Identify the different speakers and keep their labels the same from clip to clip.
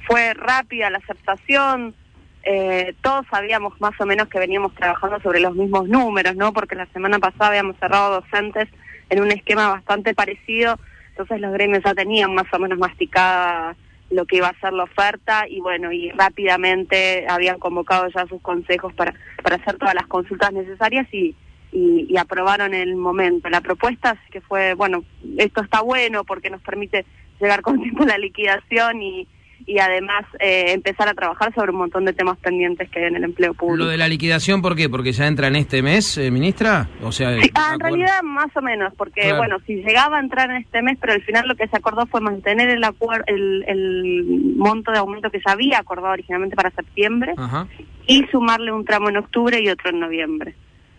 Speaker 1: fue rápida la aceptación. Todos sabíamos más o menos que veníamos trabajando sobre los mismos números, ¿no? Porque la semana pasada habíamos cerrado docentes en un esquema bastante parecido, entonces los gremios ya tenían más o menos masticada lo que iba a ser la oferta y bueno, y rápidamente habían convocado ya sus consejos para hacer todas las consultas necesarias y aprobaron el momento la propuesta, así que fue, bueno, esto está bueno porque nos permite llegar con tiempo a la liquidación y además empezar a trabajar sobre un montón de temas pendientes que hay en el empleo público.
Speaker 2: ¿Lo de la liquidación por qué? ¿Porque ya entra en este mes, ministra? O sea,
Speaker 1: sí, en realidad más o menos, porque claro, bueno, si llegaba a entrar en este mes, pero al final lo que se acordó fue mantener el monto de aumento que se había acordado originalmente para septiembre. Ajá. Y sumarle un tramo en octubre y otro en noviembre.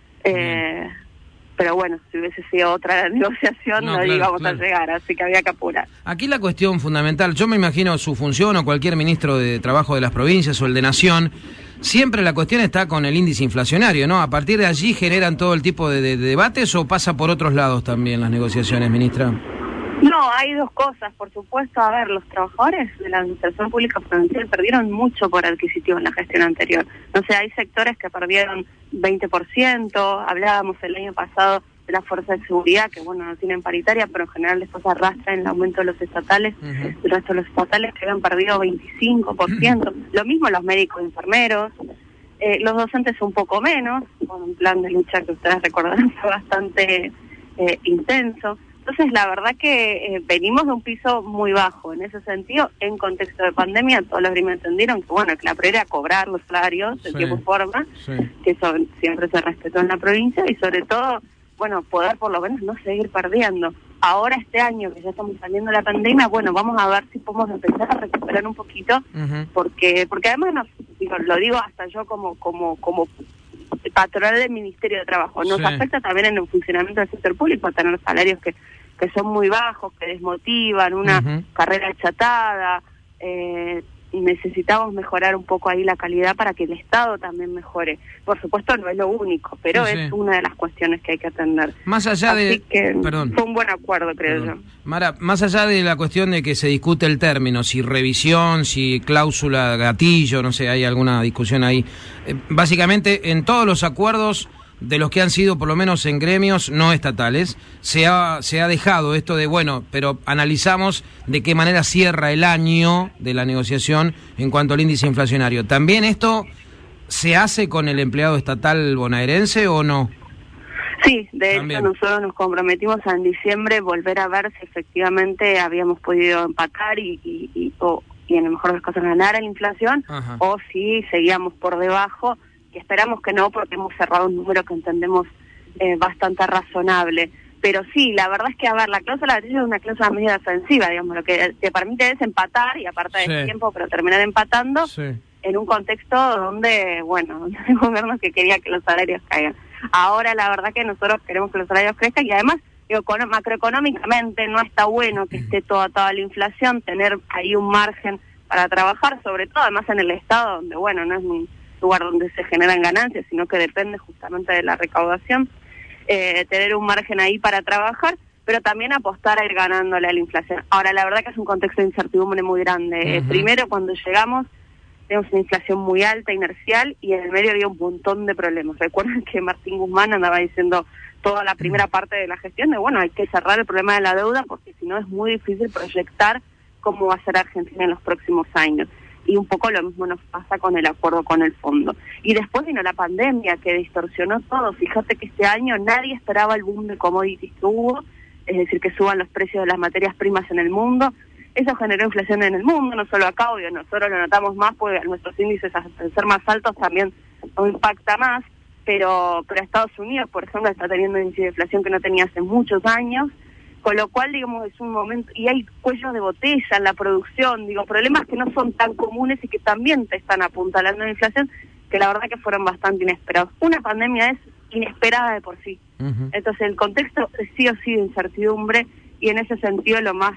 Speaker 1: Pero bueno, si hubiese sido otra negociación no claro, íbamos a llegar, así que había que apurar.
Speaker 2: Aquí la cuestión fundamental, yo me imagino su función o cualquier ministro de Trabajo de las provincias o el de Nación, siempre la cuestión está con el índice inflacionario, ¿no? ¿A partir de allí generan todo el tipo de debates o pasa por otros lados también las negociaciones, ministra?
Speaker 1: No, hay dos cosas, por supuesto. A ver, los trabajadores de la administración pública provincial perdieron mucho por adquisitivo en la gestión anterior. No sé, hay sectores que perdieron 20%, hablábamos el año pasado de la fuerza de seguridad, que bueno, no tienen paritaria, pero en general después arrastran el aumento de los estatales, el resto de los estatales que habían perdido 25%, lo mismo los médicos y enfermeros, los docentes un poco menos, con un plan de lucha que ustedes recordarán fue bastante intenso. Entonces, la verdad que venimos de un piso muy bajo. En ese sentido, en contexto de pandemia, todos los gremios entendieron que, bueno, que la prioridad era cobrar los salarios de tiempo y forma, que eso siempre se respetó en la provincia, y sobre todo, bueno, poder por lo menos no seguir perdiendo. Ahora, este año, que ya estamos saliendo de la pandemia, bueno, vamos a ver si podemos empezar a recuperar un poquito, porque además, lo digo hasta yo como patronal del Ministerio de Trabajo, nos afecta también en el funcionamiento del sector público tener salarios que son muy bajos, que desmotivan, una carrera achatada, necesitamos mejorar un poco ahí la calidad para que el Estado también mejore. Por supuesto no es lo único, pero es una de las cuestiones que hay que atender.
Speaker 2: Más allá
Speaker 1: Así que fue un buen acuerdo, creo yo.
Speaker 2: Mara, más allá de la cuestión de que se discute el término, si revisión, si cláusula gatillo, no sé, hay alguna discusión ahí. Básicamente, en todos los acuerdos de los que han sido, por lo menos en gremios no estatales, se ha dejado esto de, bueno, pero analizamos de qué manera cierra el año de la negociación en cuanto al índice inflacionario. ¿También esto se hace con el empleado estatal bonaerense o no?
Speaker 1: Sí, de hecho nosotros nos comprometimos en diciembre volver a ver si efectivamente habíamos podido empatar y en el mejor de los casos ganar la inflación, o si seguíamos por debajo, que esperamos que no, porque hemos cerrado un número que entendemos bastante razonable. Pero sí, la verdad es que, a ver, la cláusula de gatillo es una cláusula medio defensiva, digamos, lo que te permite es empatar, y aparte de tiempo, pero terminar empatando en un contexto donde, bueno, hay gobiernos que quería que los salarios caigan. Ahora la verdad que nosotros queremos que los salarios crezcan, y además, digo, macroeconómicamente no está bueno que esté toda la inflación, tener ahí un margen para trabajar, sobre todo además en el Estado, donde, bueno, no es un lugar donde se generan ganancias, sino que depende justamente de la recaudación, tener un margen ahí para trabajar, pero también apostar a ir ganándole a la inflación. Ahora, la verdad que es un contexto de incertidumbre muy grande. Primero, cuando llegamos, tenemos una inflación muy alta, inercial, y en el medio había un montón de problemas. Recuerden que Martín Guzmán andaba diciendo toda la primera parte de la gestión de, bueno, hay que cerrar el problema de la deuda, porque si no es muy difícil proyectar cómo va a ser Argentina en los próximos años. Y un poco lo mismo nos pasa con el acuerdo con el fondo. Y después vino la pandemia que distorsionó todo. Fíjate que este año nadie esperaba el boom de commodities que hubo, es decir, que suban los precios de las materias primas en el mundo. Eso generó inflación en el mundo, no solo acá, obvio, nosotros lo notamos más porque nuestros índices, al ser más altos, también nos impacta más, pero Estados Unidos, por ejemplo, está teniendo un índice de inflación que no tenía hace muchos años, con lo cual, digamos, es un momento, y hay cuellos de botella en la producción, digo, problemas que no son tan comunes y que también te están apuntalando la inflación, que la verdad que fueron bastante inesperados. Una pandemia es inesperada de por sí. Entonces el contexto es sí o sí de incertidumbre, y en ese sentido lo más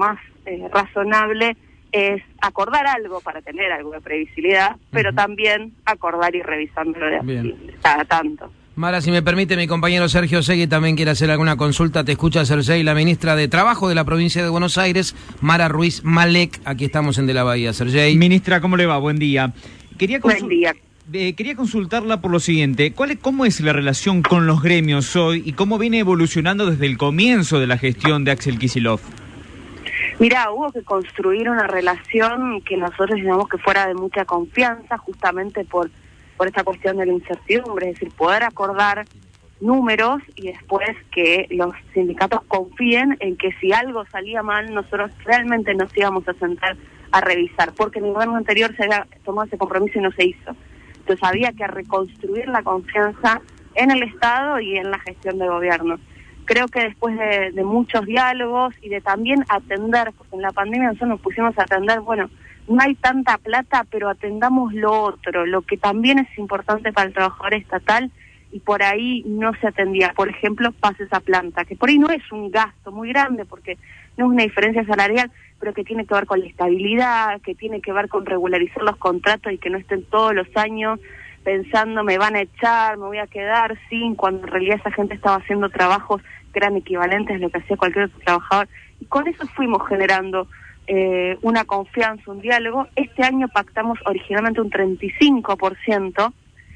Speaker 1: razonable es acordar algo para tener algo de previsibilidad, pero también acordar y revisándolo cada tanto.
Speaker 2: Mara, si me permite, mi compañero Sergio Segui también quiere hacer alguna consulta. Te escucha, Sergey, la ministra de Trabajo de la provincia de Buenos Aires, Mara Ruiz Malek. Aquí estamos en De la Bahía. Sergey.
Speaker 3: Ministra, ¿cómo le va? Buen día.
Speaker 1: Buen día.
Speaker 3: Quería consultarla por lo siguiente. ¿Cómo es la relación con los gremios hoy y cómo viene evolucionando desde el comienzo de la gestión de Axel Kicillof?
Speaker 1: Mirá, hubo que construir una relación que nosotros digamos que fuera de mucha confianza, justamente por esta cuestión de la incertidumbre, es decir, poder acordar números y después que los sindicatos confíen en que si algo salía mal, nosotros realmente nos íbamos a sentar a revisar, porque en el gobierno anterior se había tomado ese compromiso y no se hizo. Entonces había que reconstruir la confianza en el Estado y en la gestión de gobierno. Creo que después de muchos diálogos y de también atender, porque en la pandemia nosotros nos pusimos a atender, bueno, no hay tanta plata, pero atendamos lo otro, lo que también es importante para el trabajador estatal, y por ahí no se atendía. Por ejemplo, pases a planta, que por ahí no es un gasto muy grande, porque no es una diferencia salarial, pero que tiene que ver con la estabilidad, que tiene que ver con regularizar los contratos y que no estén todos los años pensando me van a echar, me voy a quedar sin, cuando en realidad esa gente estaba haciendo trabajos que eran equivalentes a lo que hacía cualquier otro trabajador. Y con eso fuimos generando una confianza, un diálogo. Este año pactamos originalmente un 35%,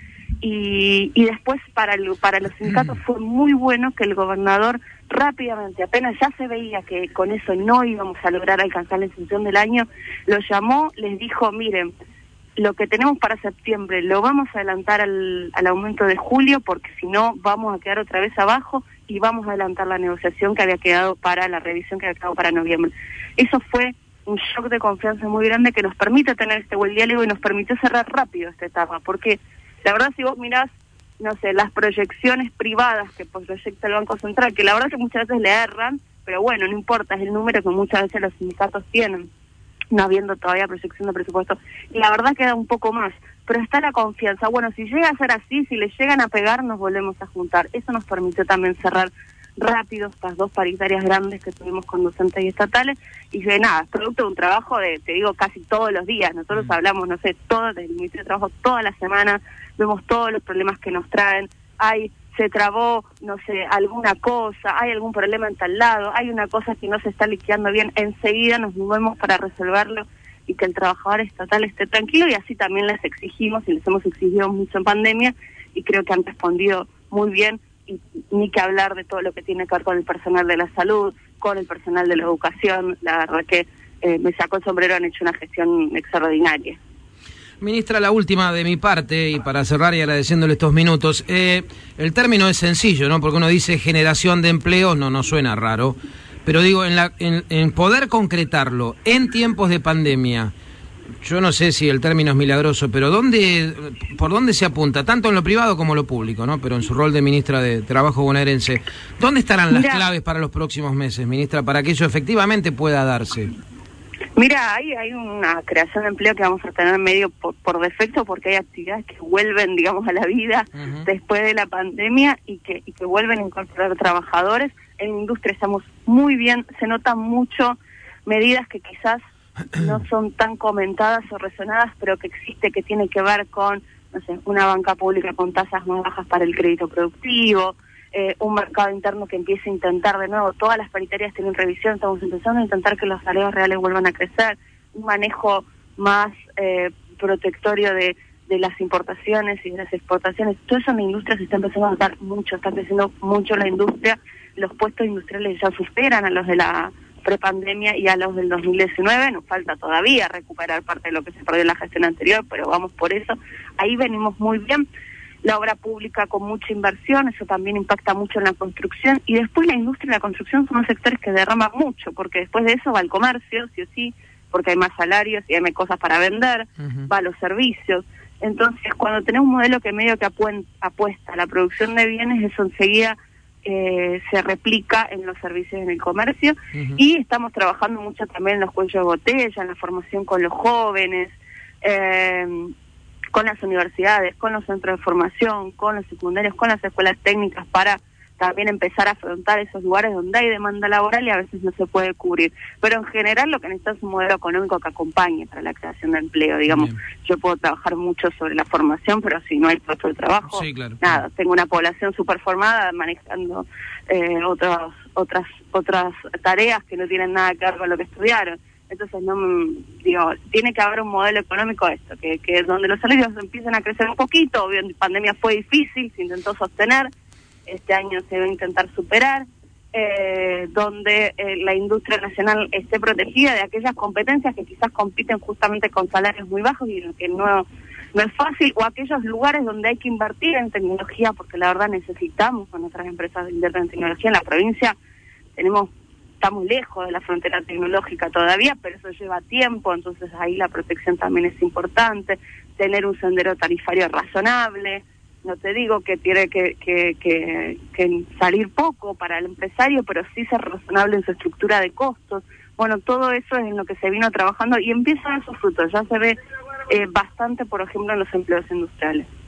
Speaker 1: y después para los sindicatos fue muy bueno que el gobernador rápidamente, apenas ya se veía que con eso no íbamos a lograr alcanzar la extensión del año, lo llamó, les dijo, miren, lo que tenemos para septiembre lo vamos a adelantar al aumento de julio, porque si no vamos a quedar otra vez abajo, y vamos a adelantar la negociación que había quedado para la revisión que había quedado para noviembre. Eso fue un shock de confianza muy grande que nos permite tener este buen diálogo y nos permitió cerrar rápido esta etapa, porque la verdad si vos mirás, no sé, las proyecciones privadas que proyecta el Banco Central, que la verdad que muchas veces le erran, pero bueno, no importa, es el número que muchas veces los sindicatos tienen, no habiendo todavía proyección de presupuesto, y la verdad queda un poco más, pero está la confianza. Bueno, si llega a ser así, si le llegan a pegar, nos volvemos a juntar. Eso nos permitió también cerrar rápido estas dos paritarias grandes que tuvimos con docentes y estatales, y de nada, producto de un trabajo de, te digo, casi todos los días. Nosotros hablamos, no sé, todo desde el inicio de trabajo, toda la semana, vemos todos los problemas que nos traen. Se trabó, no sé, alguna cosa, hay algún problema en tal lado, hay una cosa que no se está liquidando bien, enseguida nos movemos para resolverlo y que el trabajador estatal esté tranquilo, y así también les exigimos y les hemos exigido mucho en pandemia, y creo que han respondido muy bien, y ni que hablar de todo lo que tiene que ver con el personal de la salud, con el personal de la educación. La verdad que me sacó el sombrero, han hecho una gestión extraordinaria.
Speaker 2: Ministra, la última de mi parte, y para cerrar y agradeciéndole estos minutos, el término es sencillo, ¿no? Porque uno dice generación de empleo, no suena raro, pero digo, en poder concretarlo en tiempos de pandemia, yo no sé si el término es milagroso, pero ¿por dónde se apunta? Tanto en lo privado como en lo público, ¿no? Pero en su rol de ministra de Trabajo bonaerense, ¿dónde estarán las claves para los próximos meses, ministra, para que eso efectivamente pueda darse?
Speaker 1: Mira, hay una creación de empleo que vamos a tener medio por defecto, porque hay actividades que vuelven, digamos, a la vida después de la pandemia y que vuelven a incorporar trabajadores. En la industria estamos muy bien, se notan mucho medidas que quizás no son tan comentadas o resonadas, pero que existe, que tiene que ver con, no sé, una banca pública con tasas más bajas para el crédito productivo, un mercado interno que empiece a intentar de nuevo, todas las paritarias tienen revisión, estamos empezando a intentar que los salarios reales vuelvan a crecer, un manejo más protectorio de las importaciones y de las exportaciones. Todo eso en la industria se está empezando a notar mucho, está creciendo mucho la industria, los puestos industriales ya superan a los de la prepandemia y a los del 2019, nos falta todavía recuperar parte de lo que se perdió en la gestión anterior, pero vamos por eso, ahí venimos muy bien. La obra pública con mucha inversión, eso también impacta mucho en la construcción, y después la industria y la construcción son los sectores que derraman mucho, porque después de eso va el comercio, sí o sí, porque hay más salarios y hay más cosas para vender, va a los servicios. Entonces, cuando tenés un modelo que medio que apuesta a la producción de bienes, eso enseguida se replica en los servicios, en el comercio, y estamos trabajando mucho también en los cuellos de botella, en la formación con los jóvenes, con las universidades, con los centros de formación, con los secundarios, con las escuelas técnicas, para también empezar a afrontar esos lugares donde hay demanda laboral y a veces no se puede cubrir. Pero en general lo que necesita es un modelo económico que acompañe para la creación de empleo, digamos. Bien. Yo puedo trabajar mucho sobre la formación, pero si no hay puesto de trabajo, sí, claro, nada, tengo una población súper formada manejando otras tareas que no tienen nada que ver con lo que estudiaron. Entonces, tiene que haber un modelo económico que donde los salarios empiecen a crecer un poquito. Obvio, en pandemia fue difícil, se intentó sostener, este año se va a intentar superar, donde la industria nacional esté protegida de aquellas competencias que quizás compiten justamente con salarios muy bajos y que no es fácil, o aquellos lugares donde hay que invertir en tecnología, porque la verdad necesitamos con nuestras empresas de invertir en tecnología. En la provincia estamos lejos de la frontera tecnológica todavía, pero eso lleva tiempo, entonces ahí la protección también es importante, tener un sendero tarifario razonable. No te digo que tiene que salir poco para el empresario, pero sí ser razonable en su estructura de costos. Bueno, todo eso es en lo que se vino trabajando y empieza a dar sus frutos. Ya se ve bastante, por ejemplo, en los empleos industriales.